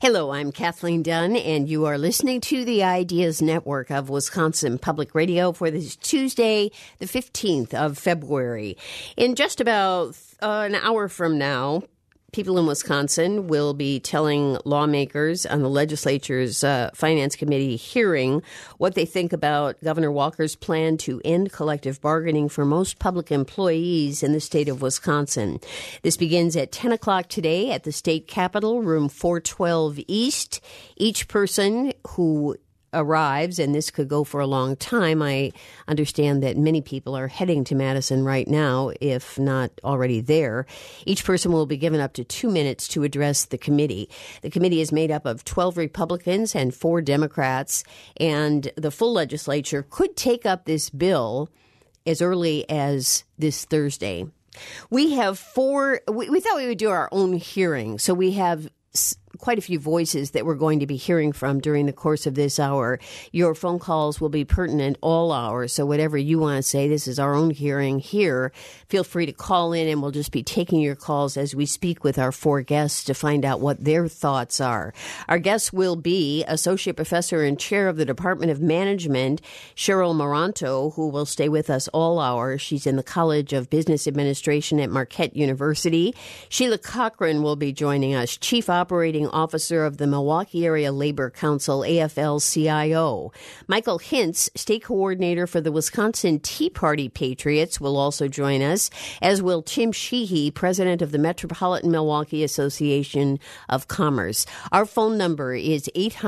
Hello, I'm Kathleen Dunn, and you are listening to the Ideas Network of Wisconsin Public Radio for this Tuesday, the 15th of February. In just about an hour from now, people in Wisconsin will be telling lawmakers on the legislature's Finance Committee hearing what they think about Governor Walker's plan to end collective bargaining for most public employees in the state of Wisconsin. This begins at 10 o'clock today at the state capitol, room 412 East. Each person who arrives, and this could go for a long time. I understand that many people are heading to Madison right now, if not already there. Each person will be given up to 2 minutes to address the committee. The committee is made up of 12 Republicans and 4 Democrats, and the full legislature could take up this bill as early as this Thursday. We have we thought we would do our own hearing, so we have quite a few voices that we're going to be hearing from during the course of this hour. Your phone calls will be pertinent all hours, so whatever you want to say, this is our own hearing here. Feel free to call in, and we'll just be taking your calls as we speak with our 4 guests to find out what their thoughts are. Our guests will be Associate Professor and Chair of the Department of Management, Cheryl Moranto, who will stay with us all hour. She's in the College of Business Administration at Marquette University. Sheila Cochran will be joining us, Chief Operating Officer of the Milwaukee Area Labor Council, AFL-CIO. Michael Hintz, State Coordinator for the Wisconsin Tea Party Patriots, will also join us, as will Tim Sheehy, President of the Metropolitan Milwaukee Association of Commerce. Our phone number is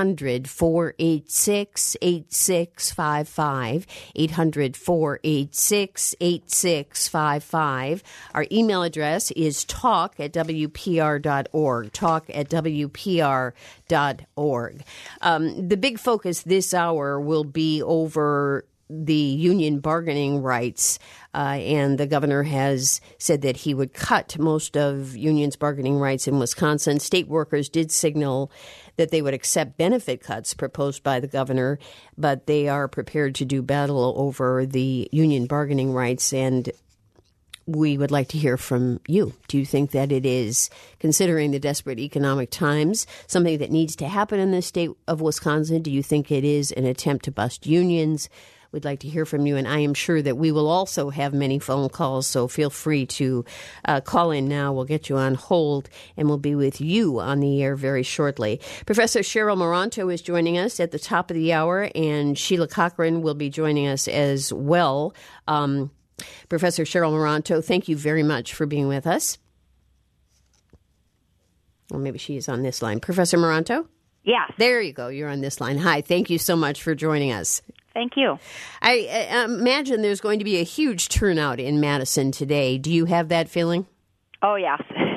800-486-8655, 800-486-8655. Our email address is talk@wpr.org, talk@wpr.org. The big focus this hour will be over the union bargaining rights, and the governor has said that he would cut most of unions' bargaining rights in Wisconsin. State workers did signal that they would accept benefit cuts proposed by the governor, but they are prepared to do battle over the union bargaining rights, and we would like to hear from you. Do you think that it is, considering the desperate economic times, something that needs to happen in the state of Wisconsin? Do you think it is an attempt to bust unions? We'd like to hear from you, and I am sure that we will also have many phone calls, so feel free to call in now. We'll get you on hold, and we'll be with you on the air very shortly. Professor Cheryl Moranto is joining us at the top of the hour, and Sheila Cochran will be joining us as well. Professor Cheryl Moranto, thank you very much for being with us. Well, maybe she is on this line. Professor Moranto? Yes. There you go. You're on this line. Hi. Thank you so much for joining us. Thank you. I imagine there's going to be a huge turnout in Madison today. Do you have that feeling? Oh, yes.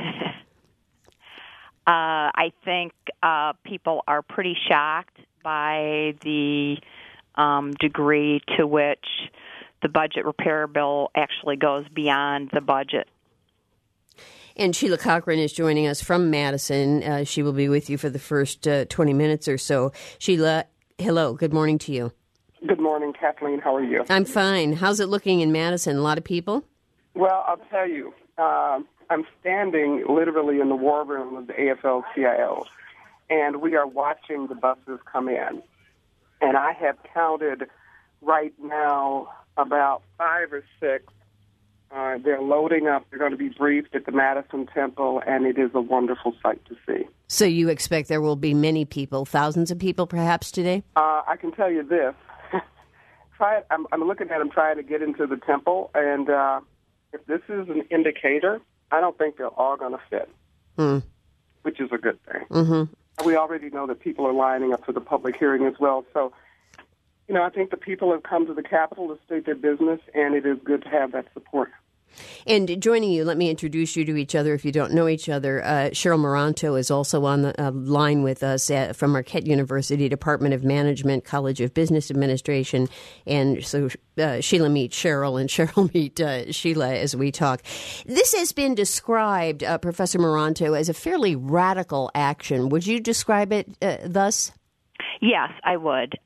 I think people are pretty shocked by the degree to which the budget repair bill actually goes beyond the budget. And Sheila Cochran is joining us from Madison. She will be with you for the first 20 minutes or so. Sheila, hello. Good morning to you. Good morning, Kathleen. How are you? I'm fine. How's it looking in Madison? A lot of people? Well, I'll tell you, I'm standing literally in the war room of the AFL-CIO, and we are watching the buses come in. And I have counted right now about 5 or 6. They're loading up. They're going to be briefed at the Madison Temple, and it is a wonderful sight to see. So you expect there will be many people, thousands of people perhaps today? I can tell you this. I'm looking at them trying to get into the temple, and if this is an indicator, I don't think they're all going to fit, which is a good thing. Mm-hmm. We already know that people are lining up for the public hearing as well, so I think the people have come to the Capitol to state their business, and it is good to have that support. And joining you, let me introduce you to each other if you don't know each other. Cheryl Moranto is also on the line with us from Marquette University, Department of Management, College of Business Administration. And so Sheila meets Cheryl, and Cheryl meets Sheila as we talk. This has been described, Professor Moranto, as a fairly radical action. Would you describe it thus? Yes, I would.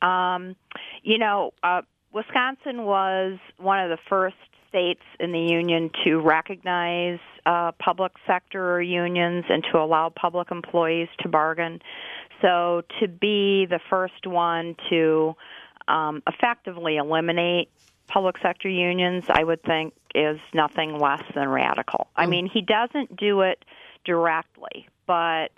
Wisconsin was one of the first states in the union to recognize public sector unions and to allow public employees to bargain. so to be the first one to effectively eliminate public sector unions, I would think, is nothing less than radical. I mean, he doesn't do it directly, but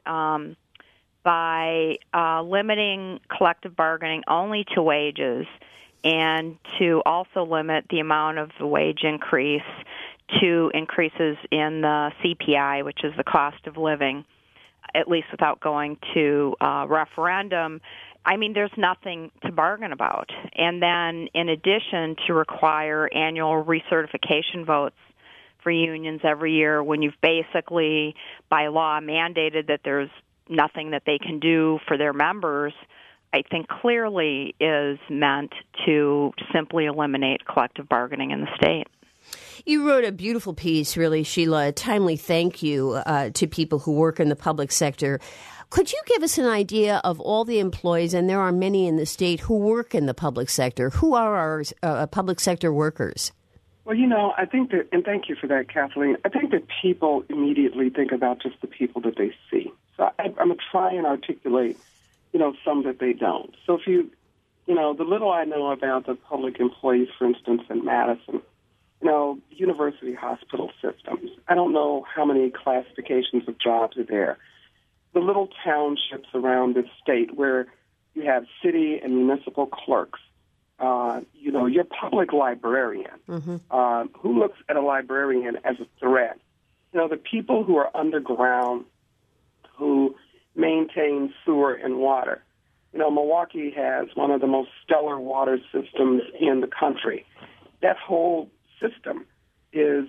by limiting collective bargaining only to wages and to also limit the amount of the wage increase to increases in the CPI, which is the cost of living, at least without going to referendum, I mean, there's nothing to bargain about. And then, in addition, to require annual recertification votes for unions every year when you've basically, by law, mandated that there's nothing that they can do for their members, I think clearly is meant to simply eliminate collective bargaining in the state. You wrote a beautiful piece, really, Sheila, a timely thank you to people who work in the public sector. Could you give us an idea of all the employees, and there are many in the state, who work in the public sector? Who are our public sector workers? Well, I think that, and thank you for that, Kathleen, I think that people immediately think about just the people that they see. So I'm going to try and articulate, some that they don't. So if the little I know about the public employees, for instance, in Madison, university hospital systems, I don't know how many classifications of jobs are there. The little townships around the state where you have city and municipal clerks, your public librarian, who looks at a librarian as a threat? The people who are underground, who maintain sewer and water. Milwaukee has one of the most stellar water systems in the country. That whole system is,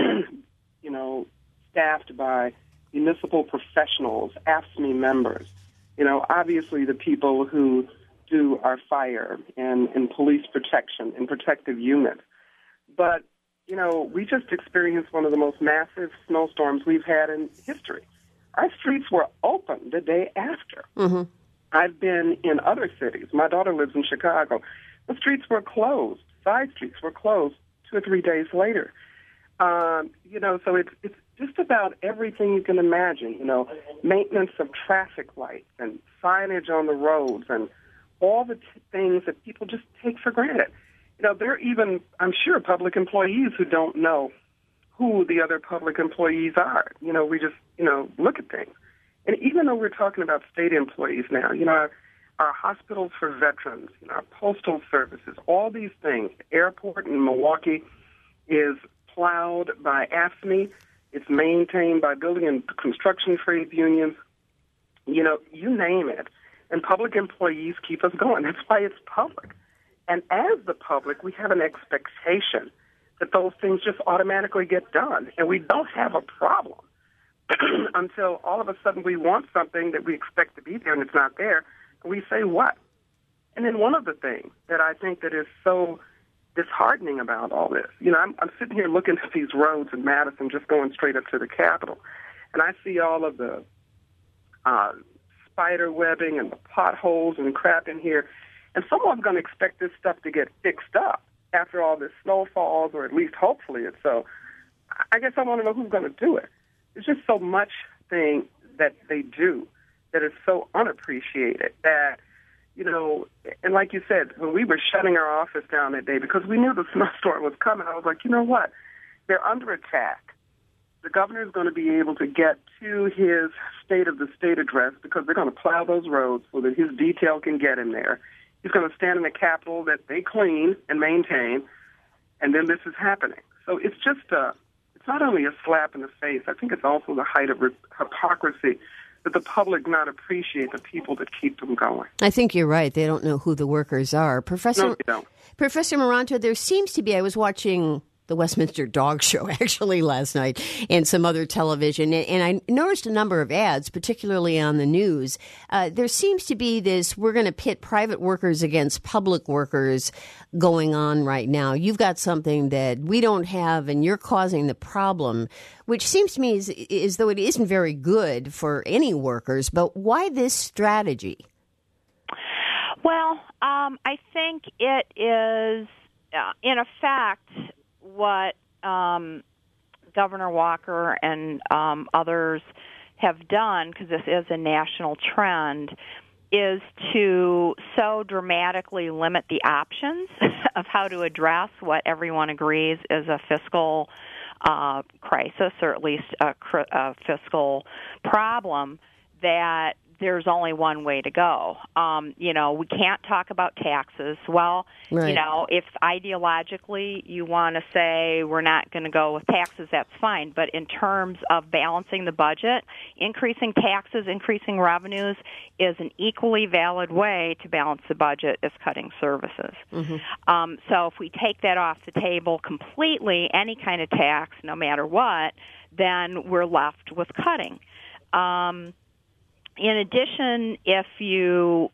staffed by municipal professionals, AFSCME members. Obviously the people who do our fire and police protection and protective units. But, we just experienced one of the most massive snowstorms we've had in history. Our streets were open the day after. Mm-hmm. I've been in other cities. My daughter lives in Chicago. The streets were closed. Side streets were closed 2 or 3 days later. So it's just about everything you can imagine, maintenance of traffic lights and signage on the roads and all the things that people just take for granted. There are even, I'm sure, public employees who don't know who the other public employees are. We just, look at things. And even though we're talking about state employees now, our hospitals for veterans, our postal services, all these things, the airport in Milwaukee is plowed by AFSCME. It's maintained by building and construction trades unions. You name it. And public employees keep us going. That's why it's public. And as the public, we have an expectation that those things just automatically get done. And we don't have a problem until all of a sudden we want something that we expect to be there and it's not there. And we say, what? And then one of the things that I think that is so disheartening about all this, I'm sitting here looking at these roads in Madison, just going straight up to the Capitol, and I see all of the spider webbing and the potholes and crap in here, and someone's going to expect this stuff to get fixed up after all this snow falls, or at least hopefully it's so. I guess I want to know who's going to do it. There's just so much thing that they do that is so unappreciated that, and like you said, when we were shutting our office down that day because we knew the snowstorm was coming, I was like, you know what? They're under attack. The governor is going to be able to get to his State of the State address because they're going to plow those roads so that his detail can get in there. He's going to stand in the Capitol that they clean and maintain, and then this is happening. So it's just it's not only a slap in the face, I think it's also the height of hypocrisy that the public not appreciate the people that keep them going. I think you're right. They don't know who the workers are. No, they don't. Professor Moranto, there seems to be, I was watching the Westminster Dog Show actually last night and some other television, and I noticed a number of ads, particularly on the news. There seems to be this, we're going to pit private workers against public workers going on right now. You've got something that we don't have, and you're causing the problem, which seems to me as though it isn't very good for any workers. But why this strategy? Well, I think it is, in effect, what Governor Walker and others have done, because this is a national trend, is to so dramatically limit the options of how to address what everyone agrees is a fiscal crisis, or at least a fiscal problem, that there's only one way to go. We can't talk about taxes. Well, right. If ideologically you want to say we're not going to go with taxes, that's fine. But in terms of balancing the budget, increasing taxes, increasing revenues is an equally valid way to balance the budget as cutting services. Mm-hmm. So if we take that off the table completely, any kind of tax, no matter what, then we're left with cutting. In addition, if you,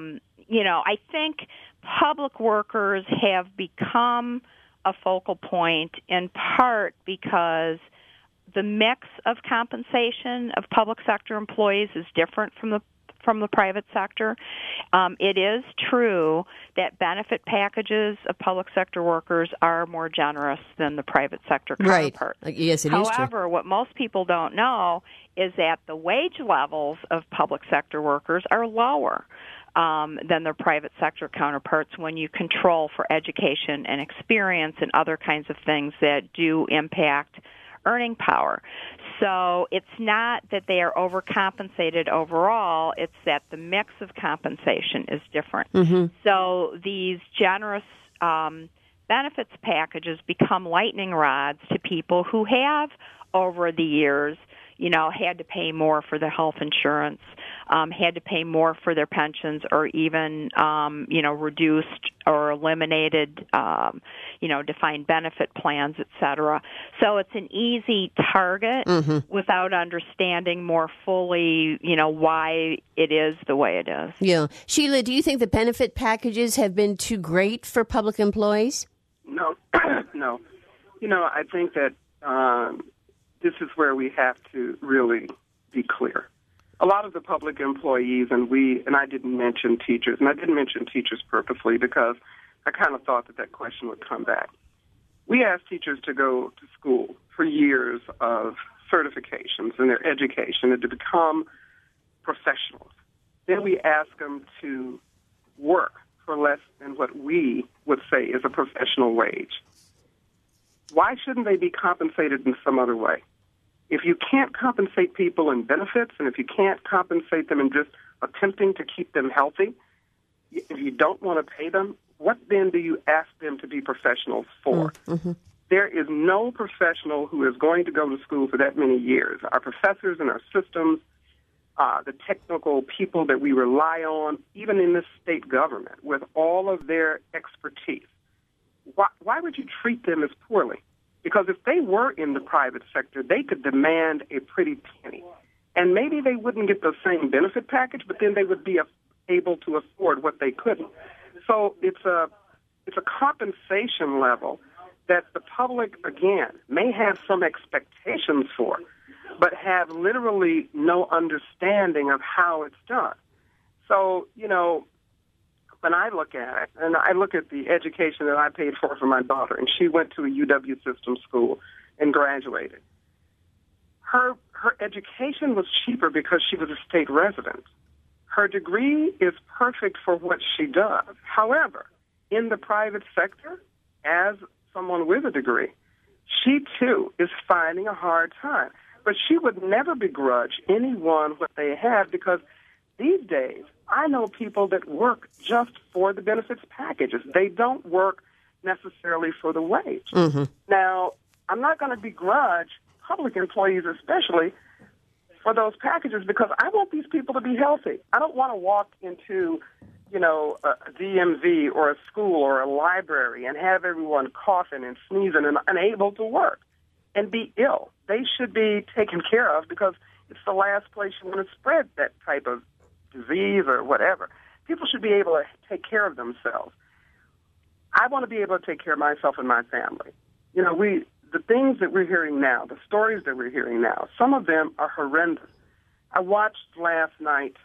I think public workers have become a focal point in part because the mix of compensation of public sector employees is different from the private sector. It is true that benefit packages of public sector workers are more generous than the private sector counterparts. Right. Yes, it is true. However, what most people don't know is that the wage levels of public sector workers are lower than their private sector counterparts when you control for education and experience and other kinds of things that do impact earning power. So it's not that they are overcompensated overall, it's that the mix of compensation is different. Mm-hmm. So these generous benefits packages become lightning rods to people who have, over the years, had to pay more for their health insurance, had to pay more for their pensions, or even, reduced or eliminated, defined benefit plans, et cetera. So it's an easy target without understanding more fully, why it is the way it is. Yeah. Sheila, do you think the benefit packages have been too great for public employees? No. No. I think that this is where we have to really be clear. A lot of the public employees, and I didn't mention teachers, and I didn't mention teachers purposely because I kind of thought that question would come back. We asked teachers to go to school for years of certifications in their education and to become professionals. Then we ask them to work for less than what we would say is a professional wage. Why shouldn't they be compensated in some other way? If you can't compensate people in benefits, and if you can't compensate them in just attempting to keep them healthy, if you don't want to pay them, what then do you ask them to be professionals for? Mm-hmm. There is no professional who is going to go to school for that many years. Our professors and our systems, the technical people that we rely on, even in this state government, with all of their expertise, why would you treat them as poorly? Because if they were in the private sector, they could demand a pretty penny. And maybe they wouldn't get the same benefit package, but then they would be able to afford what they couldn't. So it's a compensation level that the public, again, may have some expectations for, but have literally no understanding of how it's done. So, when I look at it, and I look at the education that I paid for my daughter, and she went to a UW system school and graduated. Her education was cheaper because she was a state resident. Her degree is perfect for what she does. However, in the private sector, as someone with a degree, she too is finding a hard time. But she would never begrudge anyone what they have, because these days, I know people that work just for the benefits packages. They don't work necessarily for the wage. Mm-hmm. Now, I'm not going to begrudge public employees especially for those packages, because I want these people to be healthy. I don't want to walk into, a DMV or a school or a library and have everyone coughing and sneezing and unable to work and be ill. They should be taken care of, because it's the last place you want to spread that type of disease or whatever. People should be able to take care of themselves. I want to be able to take care of myself and my family. The things that we're hearing now, the stories that we're hearing now, some of them are horrendous. I watched last night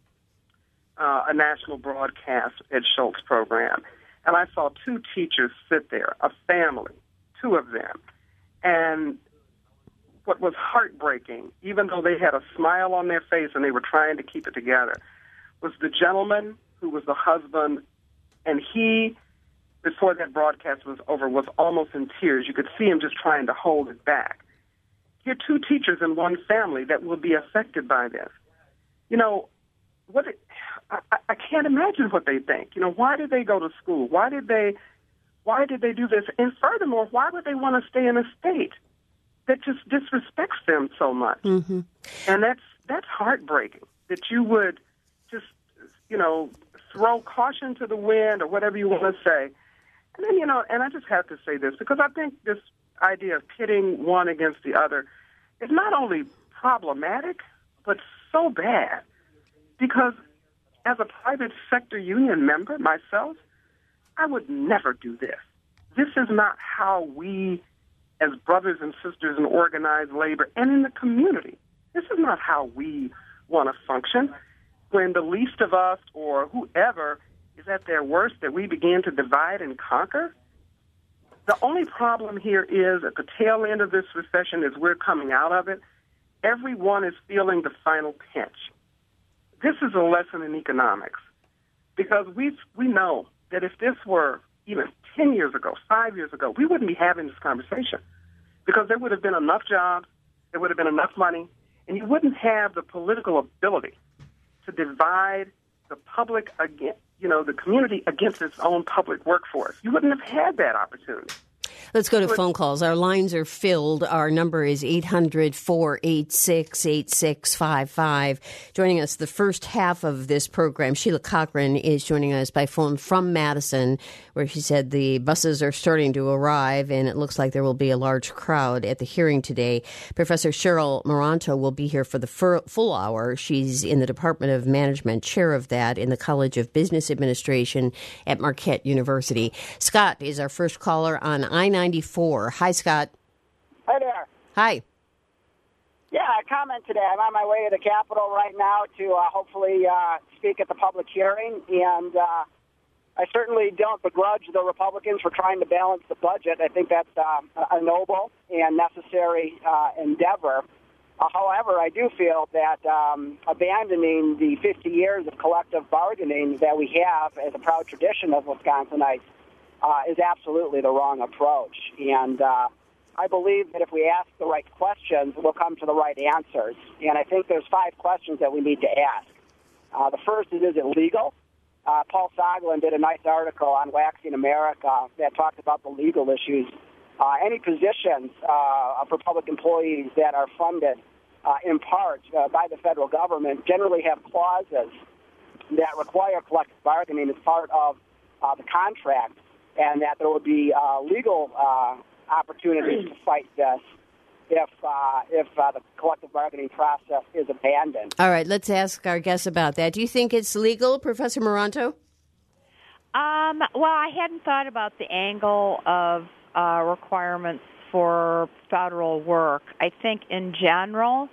a national broadcast Ed Schultz program, and I saw two teachers sit there, a family, two of them, and what was heartbreaking, even though they had a smile on their face and they were trying to keep it together, was the gentleman who was the husband, and he, before that broadcast was over, was almost in tears. You could see him just trying to hold it back. You're two teachers in one family that will be affected by this. You know, I can't imagine what they think. You know, why did they go to school? Why did they do this? And furthermore, why would they want to stay in a state that just disrespects them so much? Mm-hmm. And that's heartbreaking, that you would just, you know, throw caution to the wind or whatever you want to say. And then, you know, and I just have to say this, because I think this idea of pitting one against the other is not only problematic, but so bad. Because as a private sector union member myself, I would never do this. This is not how we, as brothers and sisters in organized labor and in the community, this is not how we want to function. When the least of us or whoever is at their worst, that we begin to divide and conquer. The only problem here is at the tail end of this recession, as we're coming out of it, everyone is feeling the final pinch. This is a lesson in economics, because we know that if this were even 10 years ago, 5 years ago, we wouldn't be having this conversation, because there would have been enough jobs, there would have been enough money, and you wouldn't have the political ability to divide the public against, you know, the community against its own public workforce. You wouldn't have had that opportunity. Let's go to phone calls. Our lines are filled. Our number is 800-486-8655. Joining us the first half of this program, Sheila Cochran is joining us by phone from Madison, where she said the buses are starting to arrive, and it looks like there will be a large crowd at the hearing today. Professor Cheryl Moranto will be here for the full hour. She's in the Department of Management, chair of that in the College of Business Administration at Marquette University. Scott is our first caller on I-94. Hi, Scott. Hi there. Hi. Yeah, a comment today. I'm on my way to the Capitol right now to hopefully speak at the public hearing, and I certainly don't begrudge the Republicans for trying to balance the budget. I think that's a noble and necessary endeavor. However, I do feel that abandoning the 50 years of collective bargaining that we have as a proud tradition of Wisconsinites is absolutely the wrong approach. And I believe that if we ask the right questions, we'll come to the right answers. And I think there's 5 questions that we need to ask. The first is it legal? Paul Soglin did a nice article on Waxing America that talked about the legal issues. Any positions for public employees that are funded in part by the federal government generally have clauses that require collective bargaining as part of the contract, and that there would be legal opportunities to fight this if the collective bargaining process is abandoned. All right, let's ask our guests about that. Do you think it's legal, Professor Moranto? Well, I hadn't thought about the angle of requirements for federal work. I think in general,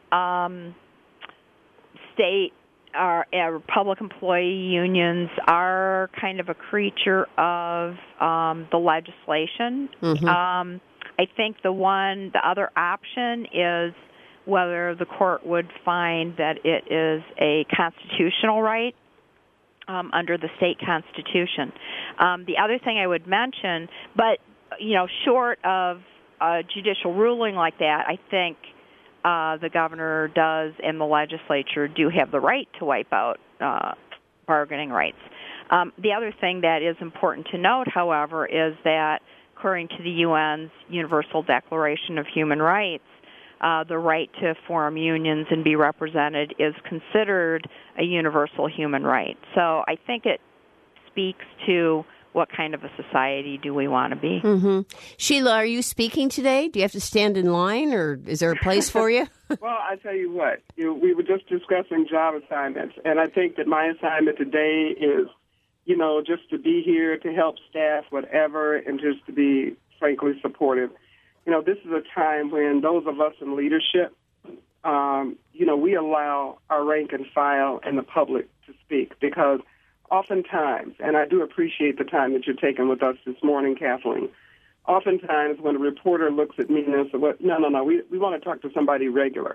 state public employee unions are kind of a creature of the legislation. Mm-hmm. I think the other option is whether the court would find that it is a constitutional right under the state constitution. The other thing I would mention, but short of a judicial ruling like that, I think the governor does and the legislature do have the right to wipe out bargaining rights. The other thing that is important to note, however, is that according to the UN's Universal Declaration of Human Rights, the right to form unions and be represented is considered a universal human right. So I think it speaks to what kind of a society do we want to be. Mm-hmm. Sheila, are you speaking today? Do you have to stand in line, or is there a place for you? Well, I tell you what, we were just discussing job assignments, and I think that my assignment today is, just to be here to help staff, whatever, and just to be, frankly, supportive. This is a time when those of us in leadership, we allow our rank and file and the public to speak, because oftentimes, and I do appreciate the time that you're taking with us this morning, Kathleen, oftentimes when a reporter looks at me and says, no, we want to talk to somebody regular.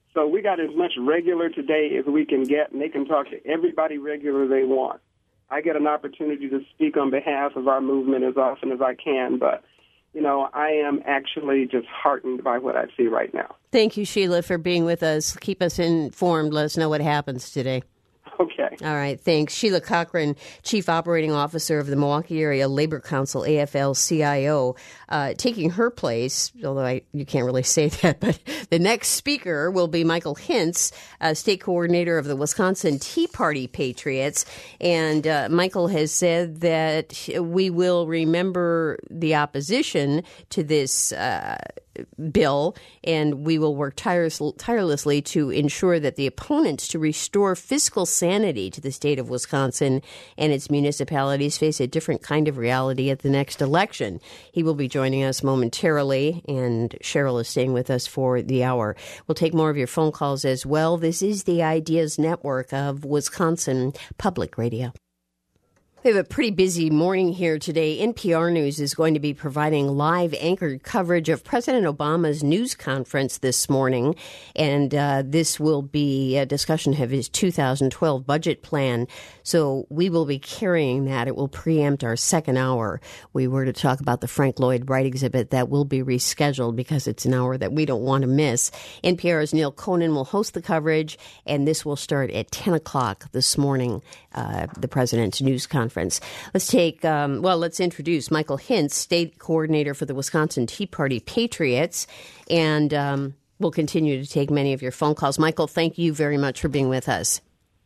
So we got as much regular today as we can get, and they can talk to everybody regular they want. I get an opportunity to speak on behalf of our movement as often as I can, but, I am actually just heartened by what I see right now. Thank you, Sheila, for being with us. Keep us informed. Let us know what happens today. Okay. All right, thanks. Sheila Cochran, Chief Operating Officer of the Milwaukee Area Labor Council, AFL-CIO, taking her place, although you can't really say that, but the next speaker will be Michael Hintz, State Coordinator of the Wisconsin Tea Party Patriots. And Michael has said that we will remember the opposition to this bill, and we will work tirelessly to ensure that the opponents to restore fiscal sanity to the state of Wisconsin and its municipalities face a different kind of reality at the next election. He will be joining us momentarily, and Cheryl is staying with us for the hour. We'll take more of your phone calls as well. This is the Ideas Network of Wisconsin Public Radio. We have a pretty busy morning here today. NPR News is going to be providing live anchored coverage of President Obama's news conference this morning, and this will be a discussion of his 2012 budget plan. So we will be carrying that. It will preempt our second hour. We were to talk about the Frank Lloyd Wright exhibit. That will be rescheduled because it's an hour that we don't want to miss. NPR's Neil Conan will host the coverage, and this will start at 10 o'clock this morning, the president's news conference. Let's introduce Michael Hintz, State Coordinator for the Wisconsin Tea Party Patriots, and we'll continue to take many of your phone calls. Michael, thank you very much for being with us.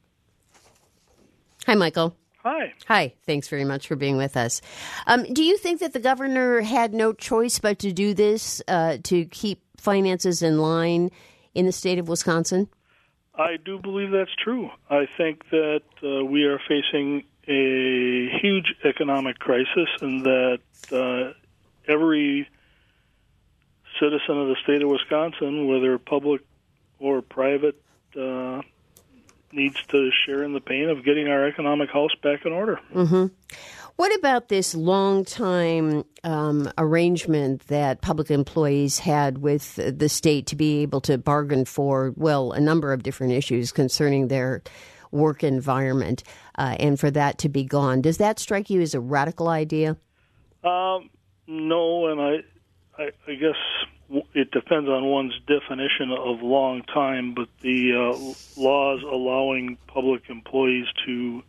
Hi, Michael. Hi. Hi. Thanks very much for being with us. Do you think that the governor had no choice but to do this to keep finances in line in the state of Wisconsin? I do believe that's true. I think that we are facing a huge economic crisis, and that every citizen of the state of Wisconsin, whether public or private, needs to share in the pain of getting our economic house back in order. Mm-hmm. What about this long-time arrangement that public employees had with the state to be able to bargain for, a number of different issues concerning their work environment, and for that to be gone? Does that strike you as a radical idea? No, and I guess it depends on one's definition of long time, but the laws allowing public employees to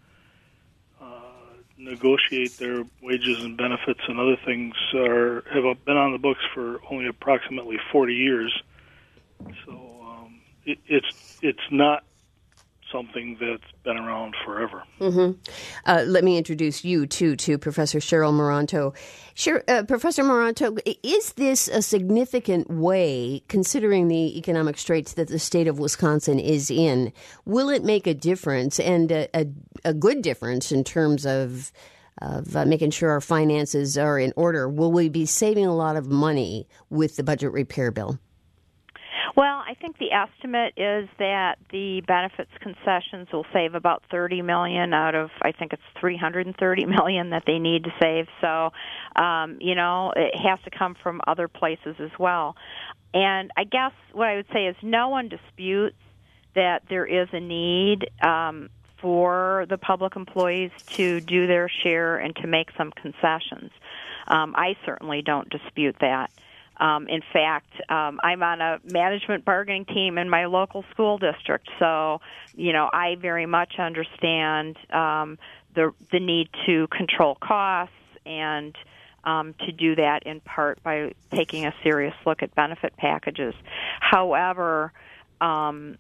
negotiate their wages and benefits and other things have been on the books for only approximately 40 years. So it's not something that's been around forever. Mm-hmm. Let me introduce you, too, to Professor Cheryl Moranto. Professor Moranto, is this a significant way, considering the economic straits that the state of Wisconsin is in? Will it make a difference, and a good difference in terms of making sure our finances are in order? Will we be saving a lot of money with the budget repair bill? Well, I think the estimate is that the benefits concessions will save about $30 million out of, I think it's $330 million that they need to save. So, it has to come from other places as well. And I guess what I would say is no one disputes that there is a need for the public employees to do their share and to make some concessions. I certainly don't dispute that. In fact, I'm on a management bargaining team in my local school district, so I very much understand the need to control costs and to do that in part by taking a serious look at benefit packages. However, that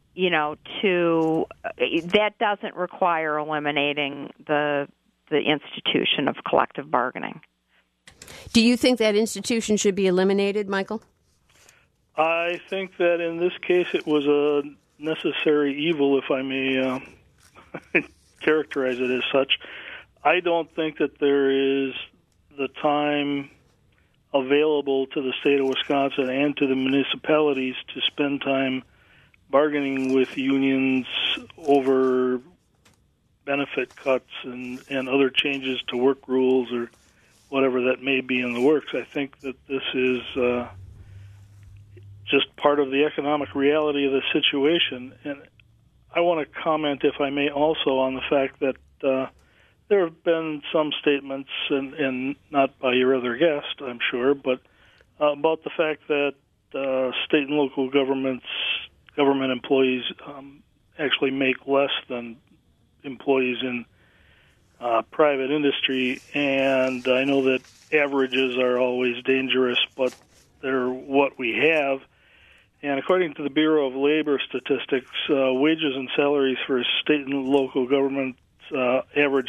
doesn't require eliminating the institution of collective bargaining. Do you think that institution should be eliminated, Michael? I think that in this case it was a necessary evil, if I may characterize it as such. I don't think that there is the time available to the state of Wisconsin and to the municipalities to spend time bargaining with unions over benefit cuts and other changes to work rules or whatever that may be in the works. I think that this is just part of the economic reality of the situation. And I want to comment, if I may, also on the fact that there have been some statements, and not by your other guest, I'm sure, but about the fact that state and local government employees actually make less than employees in private industry. And I know that averages are always dangerous, but they're what we have. And according to the Bureau of Labor Statistics, wages and salaries for state and local governments average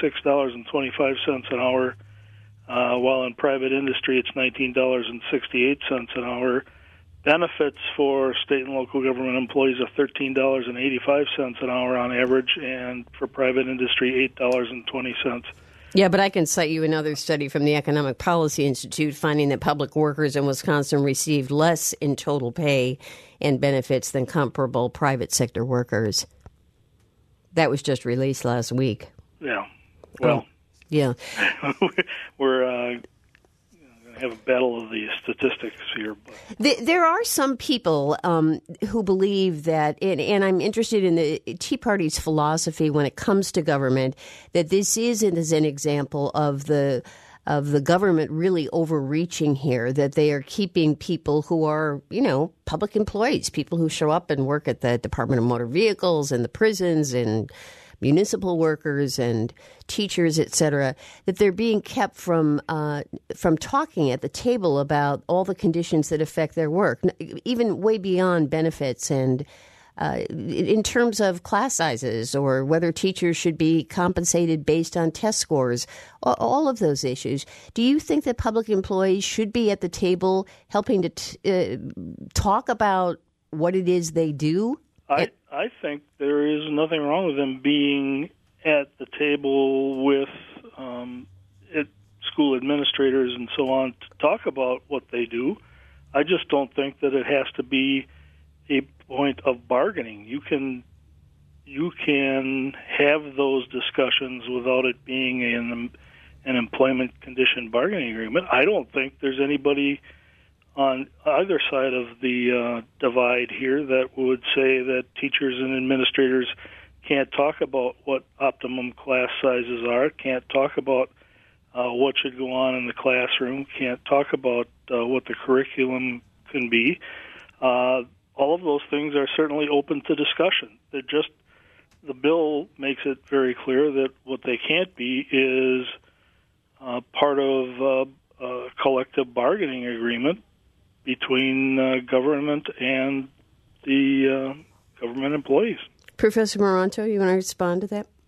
$26.25 an hour, while in private industry it's $19.68 an hour. Benefits for state and local government employees are $13.85 an hour on average, and for private industry, $8.20. Yeah, but I can cite you another study from the Economic Policy Institute finding that public workers in Wisconsin received less in total pay and benefits than comparable private sector workers. That was just released last week. Yeah. Well, yeah. We're going to have a battle of the statistics here. But. There are some people who believe that, and I'm interested in the Tea Party's philosophy when it comes to government, that this is an example of the government really overreaching here, that they are keeping people who are, public employees, people who show up and work at the Department of Motor Vehicles and the prisons and municipal workers and teachers, et cetera, that they're being kept from talking at the table about all the conditions that affect their work, even way beyond benefits and in terms of class sizes or whether teachers should be compensated based on test scores, all of those issues. Do you think that public employees should be at the table helping to talk about what it is they do? I think there is nothing wrong with them being at the table with school administrators and so on to talk about what they do. I just don't think that it has to be a point of bargaining. You can have those discussions without it being an employment condition bargaining agreement. I don't think there's anybody on either side of the divide here that would say that teachers and administrators can't talk about what optimum class sizes are, can't talk about what should go on in the classroom, can't talk about what the curriculum can be. All of those things are certainly open to discussion. The bill makes it very clear that what they can't be is part of a collective bargaining agreement between government and the government employees. Professor Moranto, you want to respond to that?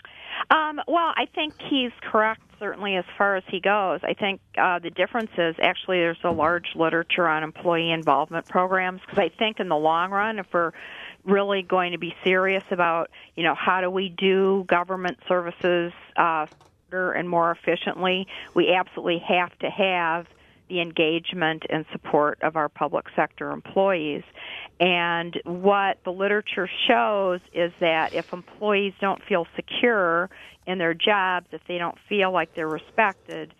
Well, I think he's correct, certainly, as far as he goes. I think the difference is actually there's a large literature on employee involvement programs, because I think in the long run, if we're really going to be serious about, how do we do government services better and more efficiently, we absolutely have to have the engagement and support of our public sector employees. And what the literature shows is that if employees don't feel secure in their jobs, if they don't feel like they're respected,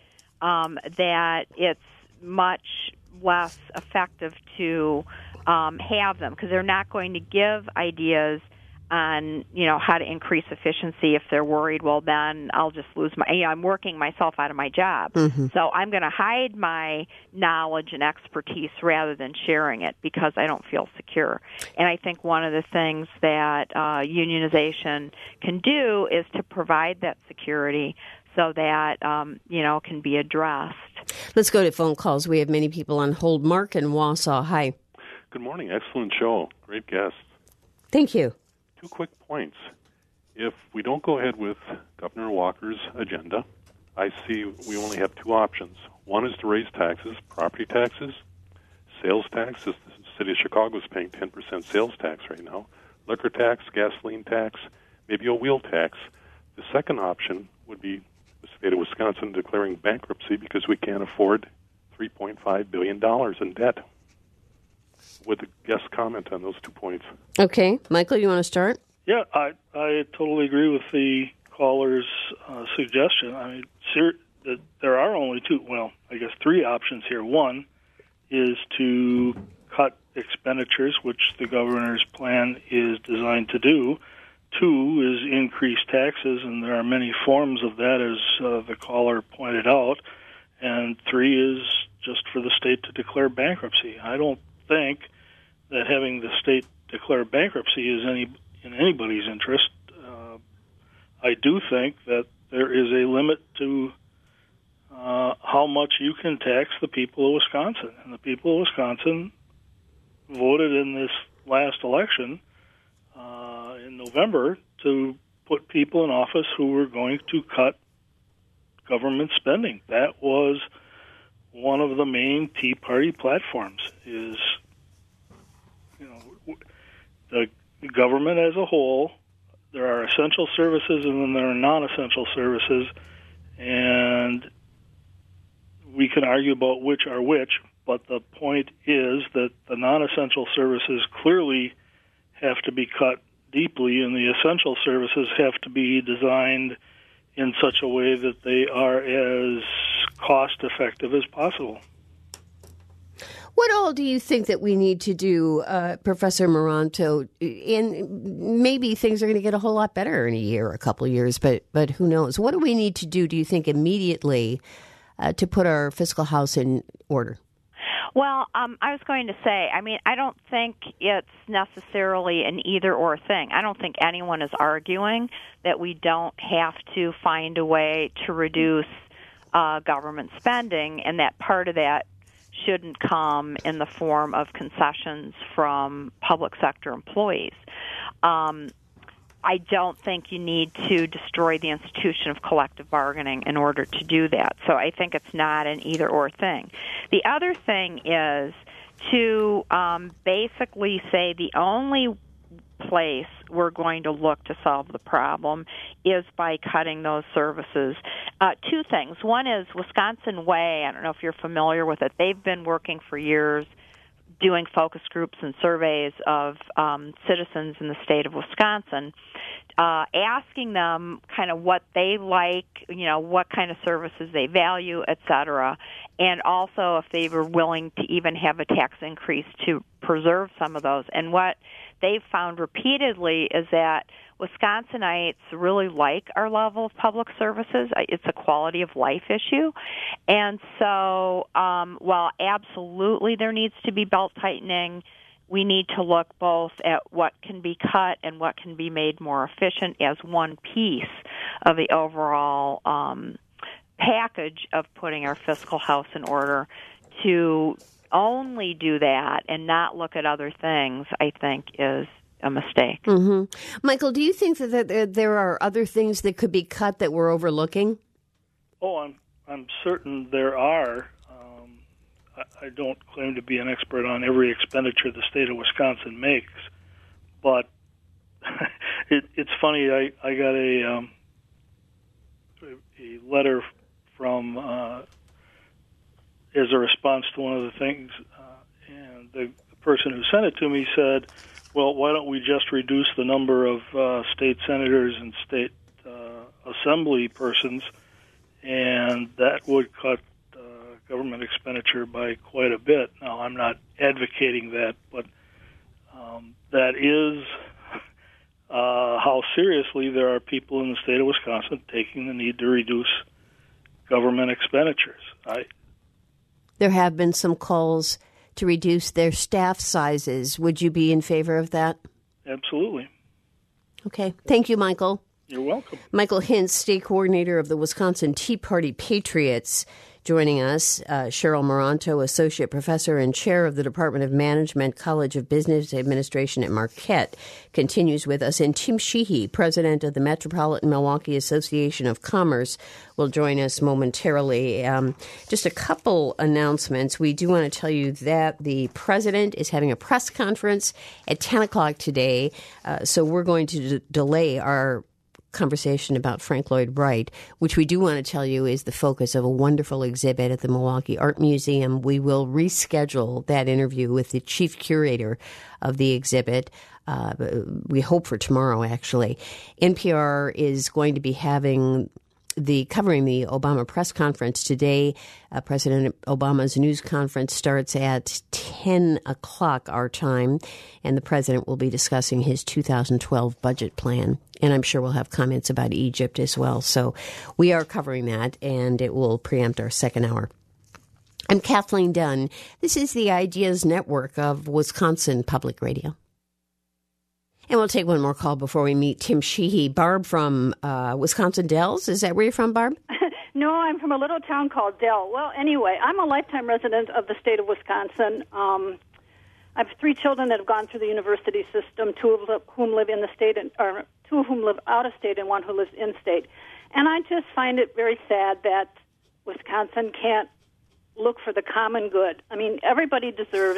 that it's much less effective to have them, because they're not going to give ideas on how to increase efficiency if they're worried, well, then I'll just lose I'm working myself out of my job. Mm-hmm. So I'm going to hide my knowledge and expertise rather than sharing it because I don't feel secure. And I think one of the things that unionization can do is to provide that security so that, can be addressed. Let's go to phone calls. We have many people on hold. Mark in Wausau. Hi. Good morning. Excellent show. Great guests. Thank you. 2 quick points. If we don't go ahead with Governor Walker's agenda, I see we only have 2 options. One is to raise taxes, property taxes, sales tax. The city of Chicago is paying 10% sales tax right now, liquor tax, gasoline tax, maybe a wheel tax. The second option would be the state of Wisconsin declaring bankruptcy because we can't afford $3.5 billion in debt. Would the guest comment on those 2 points? Okay. Michael, you want to start? Yeah, I totally agree with the caller's suggestion. I mean, there are only 3 options here. One is to cut expenditures, which the governor's plan is designed to do. 2 is increase taxes, and there are many forms of that, as the caller pointed out. And 3 is just for the state to declare bankruptcy. I don't think that having the state declare bankruptcy is in anybody's interest. I do think that there is a limit to how much you can tax the people of Wisconsin. And the people of Wisconsin voted in this last election in November to put people in office who were going to cut government spending. That was one of the main Tea Party platforms, is the government as a whole. There are essential services and then there are non-essential services, and we can argue about which are which, but the point is that the non-essential services clearly have to be cut deeply, and the essential services have to be designed in such a way that they are as cost-effective as possible. What all do you think that we need to do, Professor Moranto? And maybe things are going to get a whole lot better in a year or a couple of years, but who knows? What do we need to do you think, immediately to put our fiscal house in order? Well, I was going to say, I don't think it's necessarily an either-or thing. I don't think anyone is arguing that we don't have to find a way to reduce government spending, and that part of that shouldn't come in the form of concessions from public sector employees. I don't think you need to destroy the institution of collective bargaining in order to do that. So I think it's not an either-or thing. The other thing is to basically say the only place we're going to look to solve the problem is by cutting those services. 2 things. One is Wisconsin Way. I don't know if you're familiar with it. They've been working for years doing focus groups and surveys of citizens in the state of Wisconsin, asking them kind of what they like, what kind of services they value, et cetera, and also if they were willing to even have a tax increase to preserve some of those. And what they've found repeatedly is that Wisconsinites really like our level of public services. It's a quality of life issue. And so while absolutely there needs to be belt tightening, we need to look both at what can be cut and what can be made more efficient as one piece of the overall package of putting our fiscal house in order. To only do that and not look at other things, I think, is a mistake. Mm-hmm. Michael, do you think that there are other things that could be cut that we're overlooking? Oh, I'm certain there are. I don't claim to be an expert on every expenditure the state of Wisconsin makes, but it's funny. I got a letter from as a response to one of the things, and the person who sent it to me said, well, why don't we just reduce the number of state senators and state assembly persons, and that would cut government expenditure by quite a bit. Now, I'm not advocating that, but that is how seriously there are people in the state of Wisconsin taking the need to reduce government expenditures. There have been some calls to reduce their staff sizes. Would you be in favor of that? Absolutely. Okay. Thank you, Michael. You're welcome. Michael Hintz, state coordinator of the Wisconsin Tea Party Patriots, joining us. Cheryl Moranto, associate professor and chair of the Department of Management, College of Business Administration at Marquette, continues with us. And Tim Sheehy, president of the Metropolitan Milwaukee Association of Commerce, will join us momentarily. Just a couple announcements. We do want to tell you that the president is having a press conference at 10 o'clock today, so we're going to delay our conversation about Frank Lloyd Wright, which we do want to tell you is the focus of a wonderful exhibit at the Milwaukee Art Museum. We will reschedule that interview with the chief curator of the exhibit. We hope for tomorrow, actually. NPR is going to be having covering the Obama press conference today. President Obama's news conference starts at 10 o'clock our time, and the president will be discussing his 2012 budget plan. And I'm sure we'll have comments about Egypt as well. So we are covering that, and it will preempt our second hour. I'm Kathleen Dunn. This is the Ideas Network of Wisconsin Public Radio. And we'll take one more call before we meet Tim Sheehy. Barb from Wisconsin Dells. Is that where you're from, Barb? No, I'm from a little town called Dell. Well, anyway, I'm a lifetime resident of the state of Wisconsin. I have 3 children that have gone through the university system, 2 of whom live in the state, or 2 of whom live out of state, and 1 who lives in state. And I just find it very sad that Wisconsin can't look for the common good. I mean, everybody deserves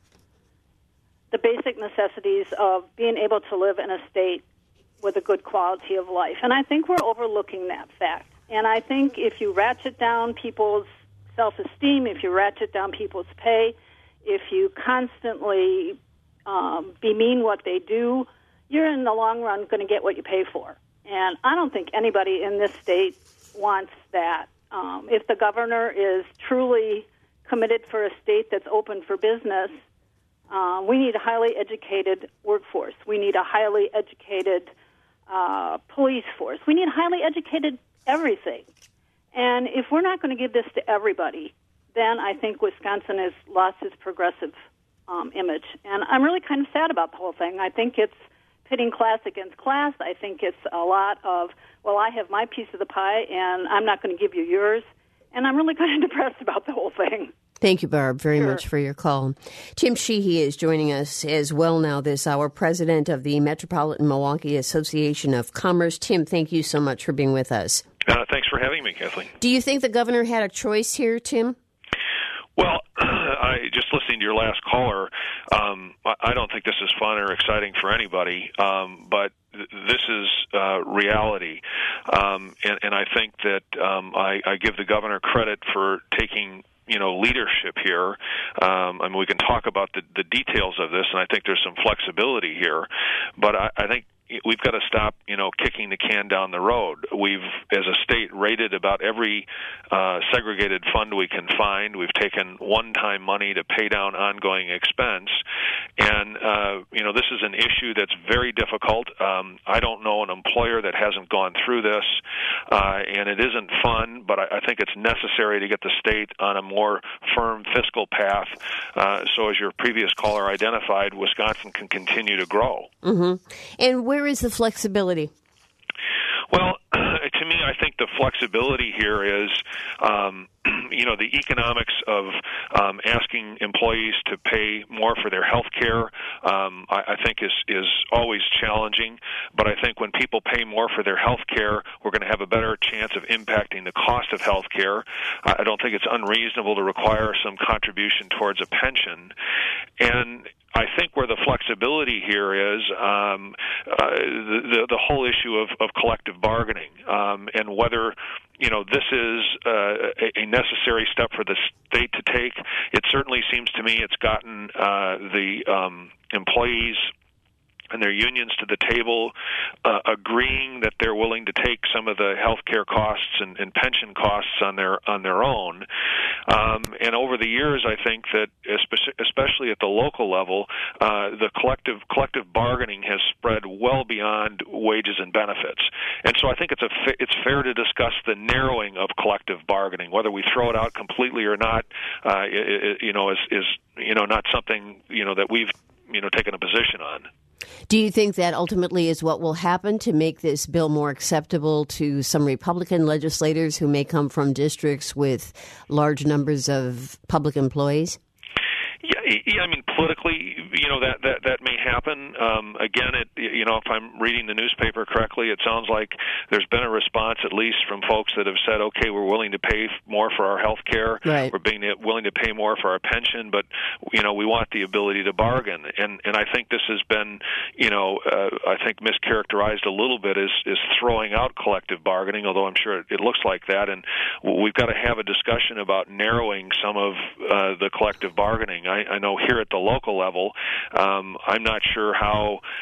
the basic necessities of being able to live in a state with a good quality of life. And I think we're overlooking that fact. And I think if you ratchet down people's self-esteem, if you ratchet down people's pay, if you constantly bemean what they do, you're in the long run going to get what you pay for. And I don't think anybody in this state wants that. If the governor is truly committed for a state that's open for business, we need a highly educated workforce. We need a highly educated police force. We need highly educated everything. And if we're not going to give this to everybody, then I think Wisconsin has lost its progressive image. And I'm really kind of sad about the whole thing. I think it's pitting class against class. I think it's a lot of, well, I have my piece of the pie, and I'm not going to give you yours. And I'm really kind of depressed about the whole thing. Thank you, Barb, very much for your call. Tim Sheehy is joining us as well now this hour, president of the Metropolitan Milwaukee Association of Commerce. Tim, thank you so much for being with us. Thanks for having me, Kathleen. Do you think the governor had a choice here, Tim? Well, just listening to your last caller, I don't think this is fun or exciting for anybody, but this is reality. And I think that I give the governor credit for taking leadership here. I mean, we can talk about the details of this, and I think there's some flexibility here. But I think we've got to stop, kicking the can down the road. We've, as a state, raided about every segregated fund we can find. We've taken one-time money to pay down ongoing expense. And, this is an issue that's very difficult. I don't know an employer that hasn't gone through this, and it isn't fun, but I think it's necessary to get the state on a more firm fiscal path. So as your previous caller identified, Wisconsin can continue to grow. Mm-hmm. And where is the flexibility? Well, to me, I think the flexibility here is, the economics of asking employees to pay more for their health care, I think is always challenging. But I think when people pay more for their health care, we're going to have a better chance of impacting the cost of health care. I don't think it's unreasonable to require some contribution towards a pension. And I think where the flexibility here is the whole issue of collective bargaining, and whether this is a necessary step for the state to take. It certainly seems to me it's gotten the employees and their unions to the table, agreeing that they're willing to take some of the health care costs and pension costs on their own. And over the years, I think that especially at the local level, the collective bargaining has spread well beyond wages and benefits. And so I think it's fair to discuss the narrowing of collective bargaining. Whether we throw it out completely or not, is not something that we've taken a position on. Do you think that ultimately is what will happen to make this bill more acceptable to some Republican legislators who may come from districts with large numbers of public employees? Yeah, I mean, politically, that may happen. Again, if I'm reading the newspaper correctly, it sounds like there's been a response, at least from folks that have said, okay, we're willing to pay more for our health care. Right. We're willing to pay more for our pension, but, we want the ability to bargain. And I think this has been, mischaracterized a little bit as throwing out collective bargaining, although I'm sure it looks like that. And we've got to have a discussion about narrowing some of the collective bargaining. I know here at the local level, I'm not sure how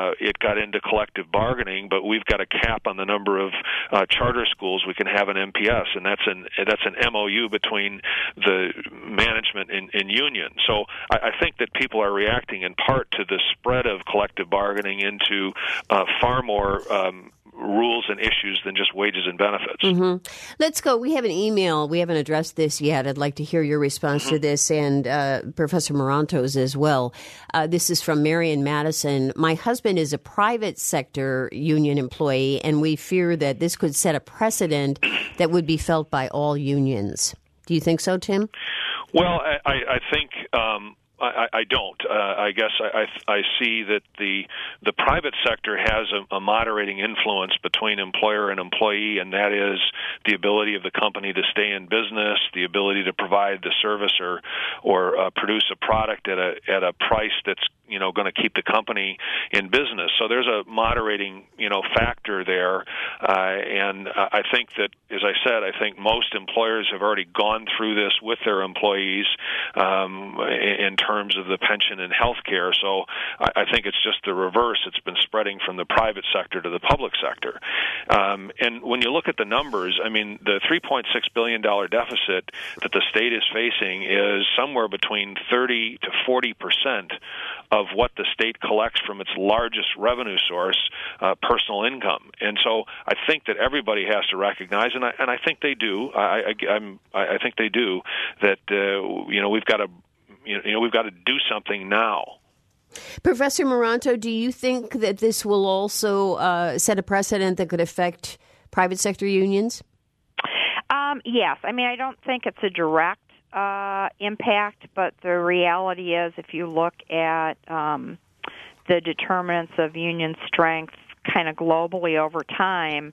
it got into collective bargaining, but we've got a cap on the number of charter schools we can have in MPS, and that's an MOU between the management and union. So I think that people are reacting in part to the spread of collective bargaining into far more rules and issues than just wages and benefits. Mm-hmm. Let's go. We have an email. We haven't addressed this yet. I'd like to hear your response to this, and Professor Moranto's as well. This is from Marion Madison. My husband is a private sector union employee, and we fear that this could set a precedent that would be felt by all unions. Do you think so, Tim? Well, I think I don't. I guess I see that the private sector has a moderating influence between employer and employee, and that is the ability of the company to stay in business, the ability to provide the service or produce a product at a price that's going to keep the company in business. So there's a moderating factor there, and I think that, as I said, I think most employers have already gone through this with their employees in terms of the pension and health care. So I think it's just the reverse. It's been spreading from the private sector to the public sector. And when you look at the numbers, I mean, the $3.6 billion deficit that the state is facing is somewhere between 30 to 40% of what the state collects from its largest revenue source, personal income. And so I think that everybody has to recognize, and I think they do. I think they do that. We've got to. We've got to do something now. Professor Moranto, do you think that this will also set a precedent that could affect private sector unions? Yes. I mean, I don't think it's a direct impact, but the reality is, if you look at the determinants of union strength kind of globally over time,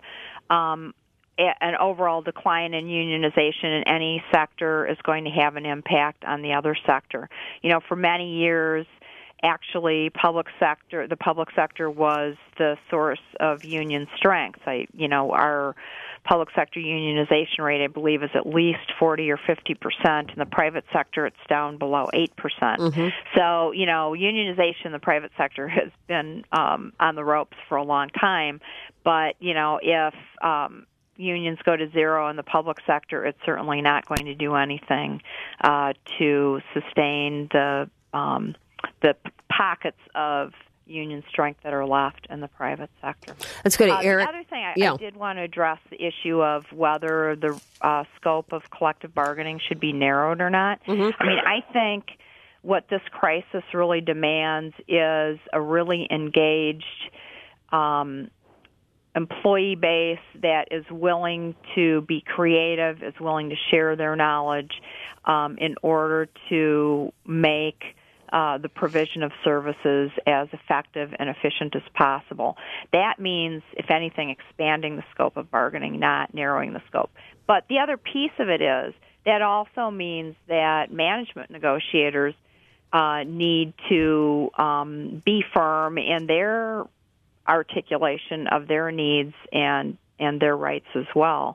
an overall decline in unionization in any sector is going to have an impact on the other sector. For many years, actually, the public sector was the source of union strength. Our public sector unionization rate, I believe, is at least 40 or 50%. In the private sector, it's down below 8%. Mm-hmm. So, unionization in the private sector has been on the ropes for a long time. But, if unions go to zero in the public sector, it's certainly not going to do anything to sustain the pockets of union strength that are left in the private sector. Let's go to Eric. The other thing I did want to address the issue of whether the scope of collective bargaining should be narrowed or not. Mm-hmm. I mean, I think what this crisis really demands is a really engaged employee base that is willing to be creative, is willing to share their knowledge in order to make the provision of services as effective and efficient as possible. That means, if anything, expanding the scope of bargaining, not narrowing the scope. But the other piece of it is that also means that management negotiators need to be firm in their articulation of their needs and their rights as well.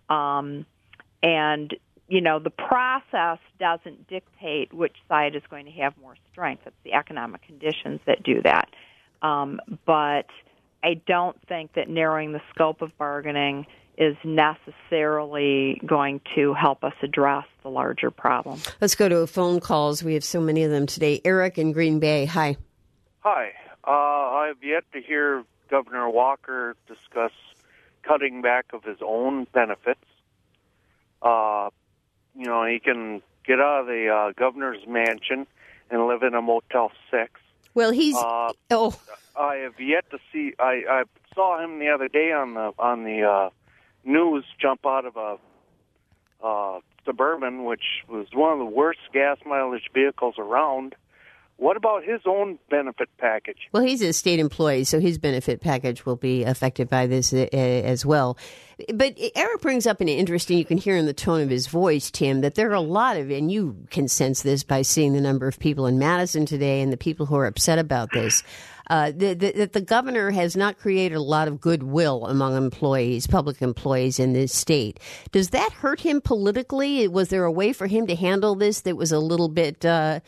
The process doesn't dictate which side is going to have more strength. It's the economic conditions that do that. But I don't think that narrowing the scope of bargaining is necessarily going to help us address the larger problem. Let's go to phone calls. We have so many of them today. Eric in Green Bay. Hi. Hi. I have yet to hear Governor Walker discuss cutting back of his own benefits. He can get out of the governor's mansion and live in a Motel 6. Well, he's... I have yet to see... I saw him the other day on the news jump out of a Suburban, which was one of the worst gas mileage vehicles around. What about his own benefit package? Well, he's a state employee, so his benefit package will be affected by this as well. But Eric brings up an interesting, you can hear in the tone of his voice, Tim, that there are a lot of, and you can sense this by seeing the number of people in Madison today and the people who are upset about this, that the governor has not created a lot of goodwill among employees, public employees in this state. Does that hurt him politically? Was there a way for him to handle this that was a little bit...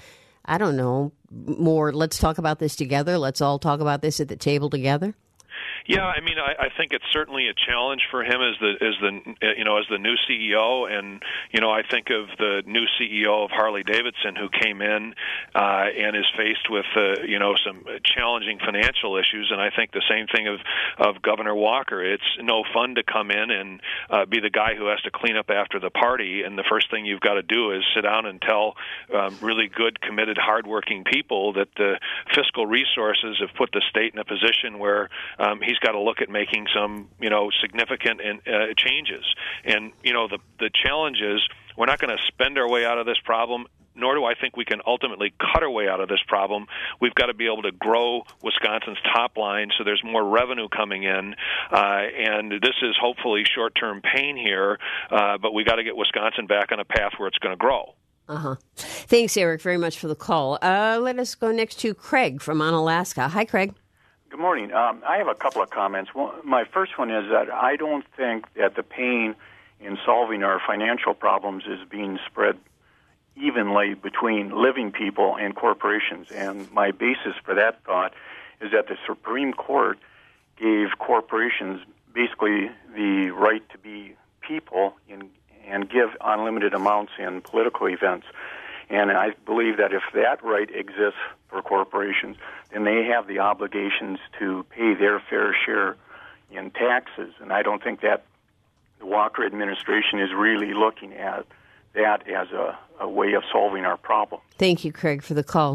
I don't know, more, let's talk about this together, let's all talk about this at the table together? Yeah, I mean, I think it's certainly a challenge for him as the new CEO, and I think of the new CEO of Harley Davidson who came in and is faced with some challenging financial issues, and I think the same thing of Governor Walker. It's no fun to come in and be the guy who has to clean up after the party, and the first thing you've got to do is sit down and tell really good, committed, hardworking people that the fiscal resources have put the state in a position where he's got to look at making some, significant changes. And, the challenge is we're not going to spend our way out of this problem, nor do I think we can ultimately cut our way out of this problem. We've got to be able to grow Wisconsin's top line so there's more revenue coming in. And this is hopefully short-term pain here, but we got to get Wisconsin back on a path where it's going to grow. Thanks, Eric, very much for the call. Let us go next to Craig from Onalaska. Hi, Craig. Good morning. I have a couple of comments. My first one is that I don't think that the pain in solving our financial problems is being spread evenly between living people and corporations. And my basis for that thought is that the Supreme Court gave corporations basically the right to be people and give unlimited amounts in political events. And I believe that if that right exists for corporations, then they have the obligations to pay their fair share in taxes. And I don't think that the Walker administration is really looking at that as a way of solving our problem. Thank you, Craig, for the call.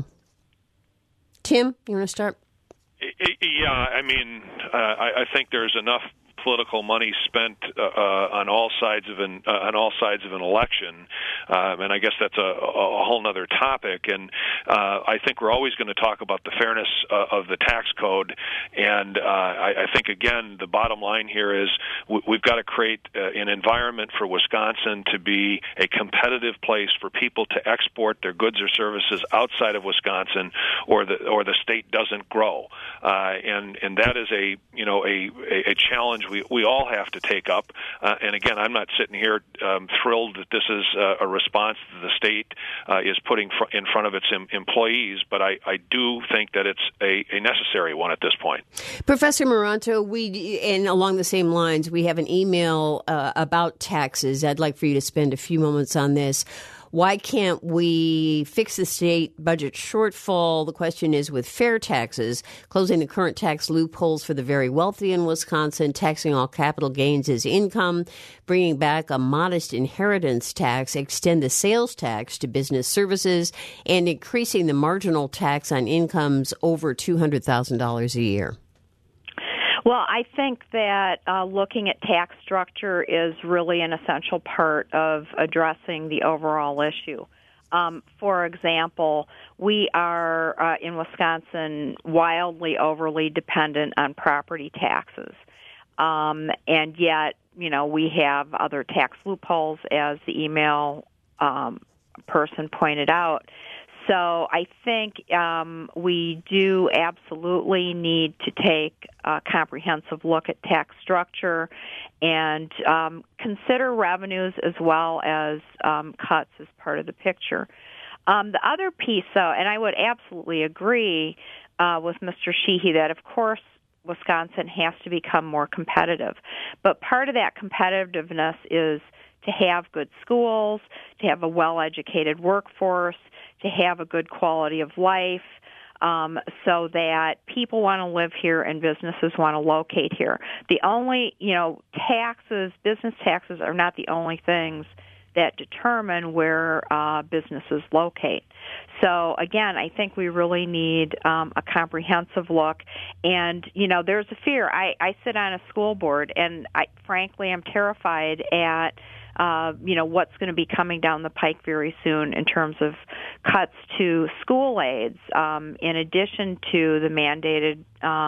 Tim, you want to start? Yeah, I mean, I think there's enough political money spent on all sides of an election, and I guess that's a whole other topic. And I think we're always going to talk about the fairness of the tax code. And I think again, the bottom line here is we've got to create an environment for Wisconsin to be a competitive place for people to export their goods or services outside of Wisconsin, or the state doesn't grow. And that is a challenge we all have to take up. And again, I'm not sitting here thrilled that this is a response that the state is putting in front of its employees, but I do think that it's a necessary one at this point. Professor Moranto, and along the same lines, we have an email about taxes. I'd like for you to spend a few moments on this. Why can't we fix the state budget shortfall? The question is with fair taxes, closing the current tax loopholes for the very wealthy in Wisconsin, taxing all capital gains as income, bringing back a modest inheritance tax, extend the sales tax to business services, and increasing the marginal tax on incomes over $200,000 a year. Well, I think that looking at tax structure is really an essential part of addressing the overall issue. For example, we are in Wisconsin wildly overly dependent on property taxes. And yet, we have other tax loopholes, as the email person pointed out. So I think we do absolutely need to take a comprehensive look at tax structure and consider revenues as well as cuts as part of the picture. The other piece, though, and I would absolutely agree with Mr. Sheehy that, of course, Wisconsin has to become more competitive. But part of that competitiveness is to have good schools, to have a well-educated workforce, to have a good quality of life, so that people want to live here and businesses want to locate here. The only, business taxes are not the only things that determine where businesses locate. So, again, I think we really need a comprehensive look. And, there's a fear. I sit on a school board, and frankly, I'm terrified at what's going to be coming down the pike very soon in terms of cuts to school aids, in addition to the mandated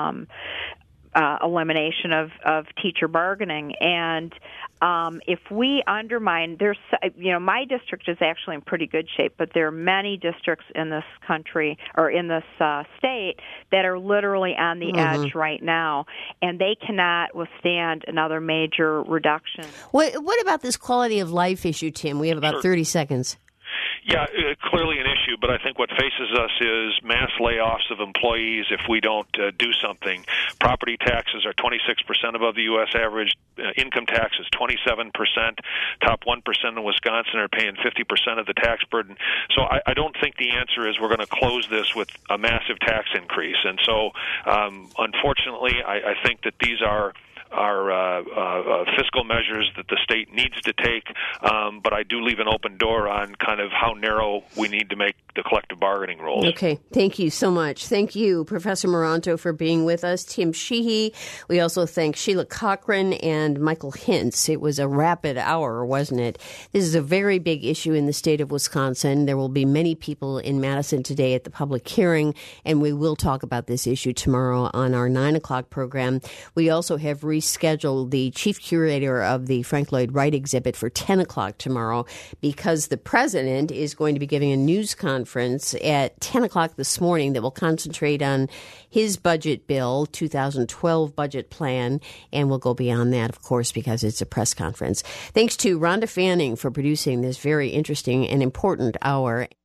elimination of teacher bargaining. And if we undermine, my district is actually in pretty good shape, but there are many districts in this country or in this state that are literally on the edge right now, and they cannot withstand another major reduction. What about this quality of life issue, Tim? We have about 30 seconds. Yeah, clearly an issue, but I think what faces us is mass layoffs of employees if we don't do something. Property taxes are 26% above the U.S. average. Income tax is 27%. Top 1% in Wisconsin are paying 50% of the tax burden. So I don't think the answer is we're going to close this with a massive tax increase. And so, unfortunately, I think that these are fiscal measures that the state needs to take, but I do leave an open door on kind of how narrow we need to make the collective bargaining rules. Okay, thank you so much. Thank you, Professor Moranto, for being with us. Tim Sheehy. We also thank Sheila Cochran and Michael Hintz. It was a rapid hour, wasn't it? This is a very big issue in the state of Wisconsin. There will be many people in Madison today at the public hearing, and we will talk about this issue tomorrow on our 9 o'clock program. We also have rescheduled the chief curator of the Frank Lloyd Wright exhibit for 10 o'clock tomorrow because the president is going to be giving a news conference at 10 o'clock this morning that will concentrate on his budget bill, 2012 budget plan, and we'll go beyond that, of course, because it's a press conference. Thanks to Rhonda Fanning for producing this very interesting and important hour.